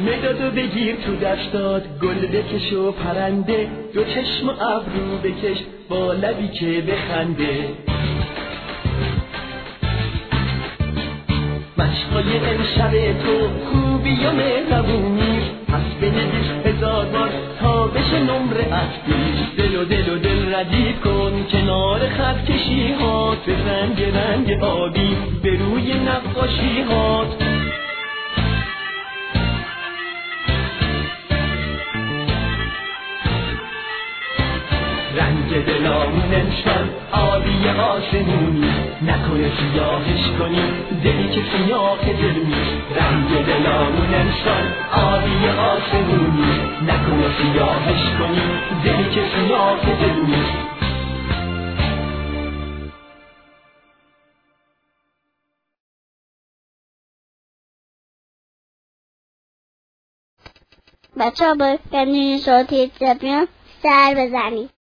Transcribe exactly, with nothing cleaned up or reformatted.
مدادو بگیر تو دستات، گل بکش و پرنده، دو چشم و ابرو بکش با لبی که بخنده. مشقای امشب تو خوبی و مهربونی، پس بنویس هزار بار تا بشه نمره اصلی. دل و دل و دل ردیف کن کنار خط کشی هات، به رنگ رنگ آبی به روی نقاشی هات. رنگ دلامون امشب آبی آسمونی، نکنه سیاهش کنی دلی که سیاه دل نیست. رنگ دلامون امشب آبی آسمونی، نکنه سیاهش کنی دلی که سیاه دل نیست. بچه ها با گنجین صوتی زبیان سر بزنید.